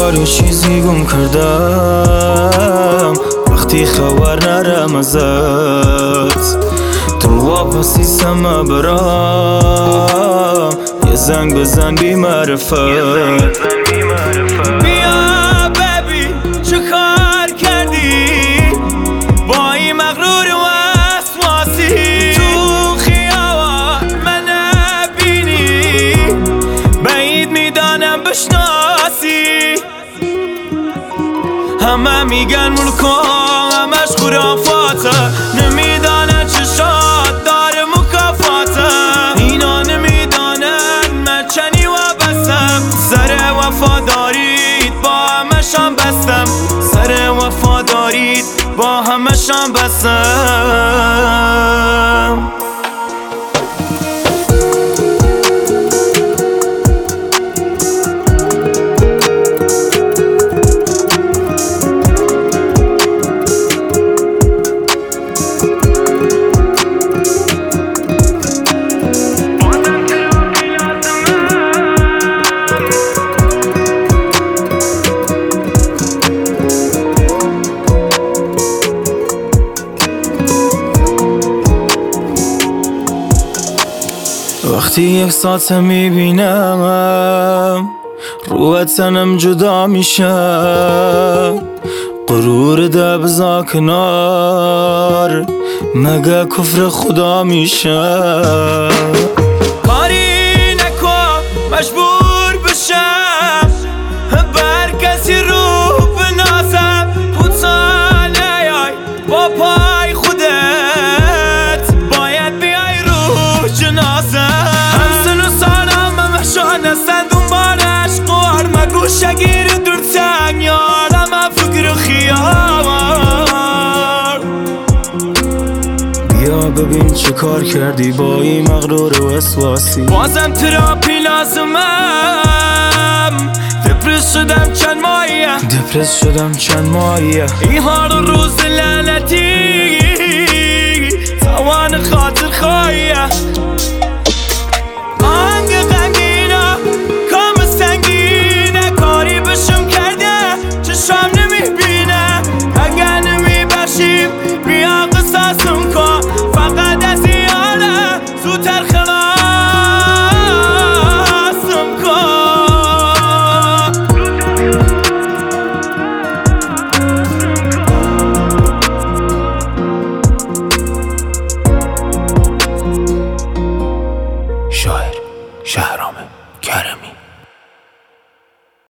انگار یه چیزی گم کردم وقتی خبر نرم ازت. تو واپسی سمه برام یه زنگ بزن بی معرفت. بیا ببین چه کار کردی با این مغرور و وسواسی. تو خیابان من نبینی بعید میدانم بشناسی. همه میگن ملکا همش خرافاته، نمیدانن چشات داره مکافاته. اینا نمیدانن من چنی و بستم، سر وفادارید با همشان بستم، سر وفادارید با همشان بستم. وقتی یک ساعت میبینم رو تنم جدا میشه، غرور ده بزا کنار مگه کفر خدا میشه. کاری نکن مجبور بشم بر کسی رو بنازم. کوتاه نیای با پای خودت باید بیای رو جنازه. شگیر دور تنگ یارم فکر خیار. بیا ببین چه کار کردی با این مغرور و وسواسی. بازم تراپی لازمم، دپرس شدم چند ماهیه، این هر روز لعنتی توان خاطر خواهیه. بیا قصاصم کن فقط از یاره زودتر خلاصم کن. شاعر شهرام کرمی.